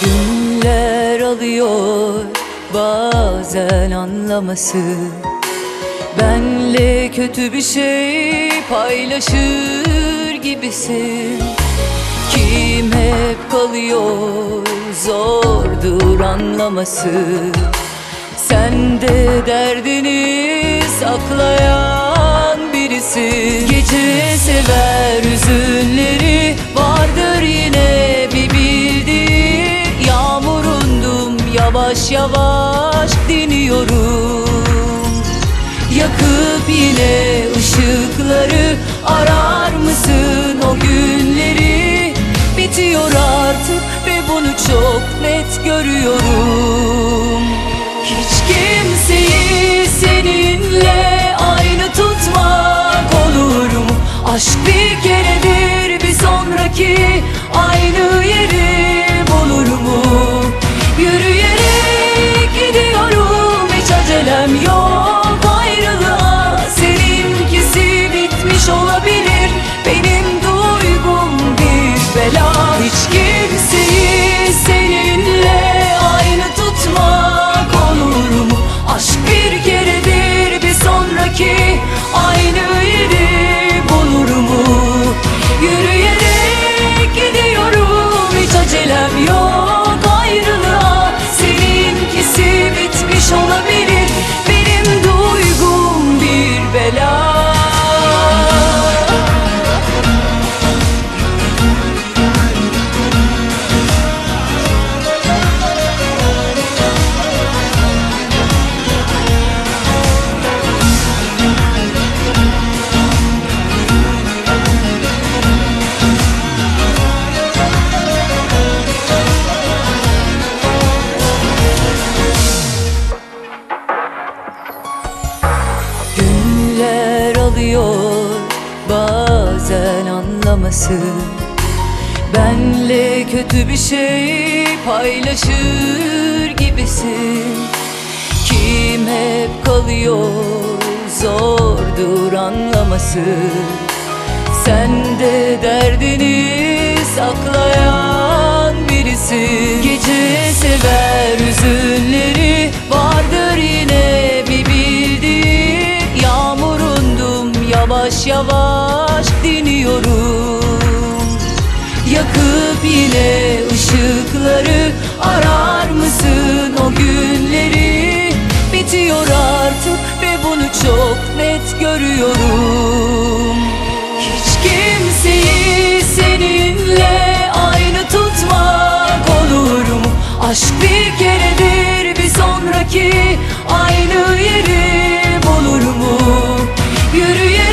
Günler alıyor bazen anlaması. Benle kötü bir şey paylaşır gibisin. Kim hep kalıyor, zordur anlaması. Sen de derdini saklayan birisin. Gece sever hüzünleri, vardır yine bir bildiği. Yağmurundum, yavaş yavaş diniyorum. Yakıp yine ışıkları, arar mısın o günleri? Bitiyor artık ve bunu çok net görüyorum. Hiç kimseyi seninle aynı tutmak olur mu? Aşk bir keredir, bir sonraki aynı yeri bulur mu? Yürüyerek gidiyorum, hiç acelem yok ayrılığa. Seninkisi bitmiş olabilir, benim duygum bir bela. Hiç kimseyi seninle aynı tutmak olur mu? Aşk bir keredir, bir sonraki aynı yeri bulur mu? Yürüyerek gidiyorum, hiç acelem yok ayrılığa. Seninkisi bitmiş olabilir, benim duygum bir bela. Günler alıyor bazen anlaması. Benle kötü bir şey paylaşır gibisin. Kim hep kalıyor, zordur anlaması. Sen de derdini saklayan birisin. Gece sever hüzünleri, vardır yine bir bildiği. Yağmurundum, yavaş yavaş diniyorum. Yakıp yine ışıkları, arar mısın o günleri? Bitiyor artık ve bunu çok net görüyorum. Hiç kimseyi seninle aynı tutmak olur mu? Aşk bir keredir, bir sonraki aynı yeri bulur mu? Yürüyerek